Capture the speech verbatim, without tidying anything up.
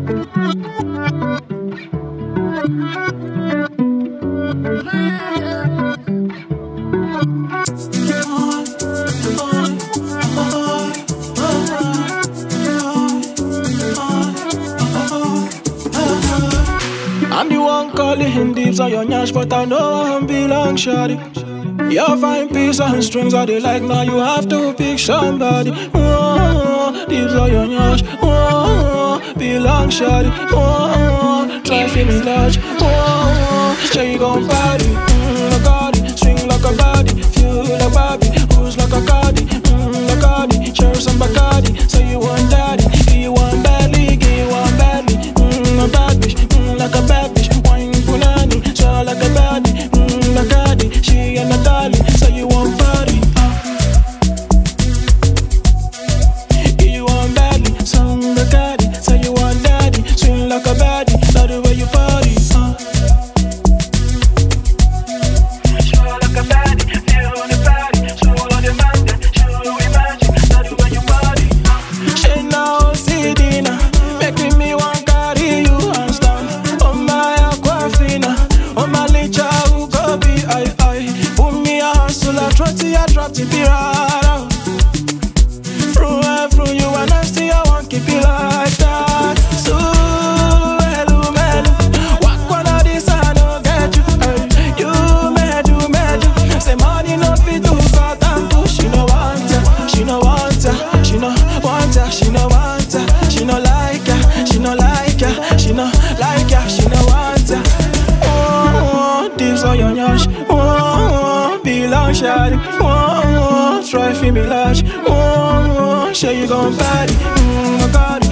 I'm the one calling deeps on your nyash, but I know I'm belong shawty. Your fine piece and strings are they like, now you have to pick somebody. Oh, deeps on your nyash, oh, belong shawty. Oh, try to me large, oh, say you gon' party, mm, like Cardi, swing like a body, feel like Bobby, who's like a Cardi, mm, like Cardi, share some Bacardi, say you want daddy, give you one badly, give you one badly, mm, a bad bitch, mm, like a bad bitch, wine punani, so like a baddie, mm, like Cardi, she and a dolly, say you want party, uh. Give you one badly, some Bacardi, say you want daddy, swing like a baddie, love the way you party, uh. Trotty, I drop the pirata. Through and through you and I still I won't keep it like that. So hello, man. What one of this I don't get you. Hey, you mad, you mad. Say money no fit to cut and push. She no want ya, she no want ya, she no want ya, she no want ya, she no like ya, she no like ya, she no like ya, she no want ya. Oh, this on your nyash. Oh, belong shawty. Oh, try for me large. Oh, sure you gon' party. Mm, my God.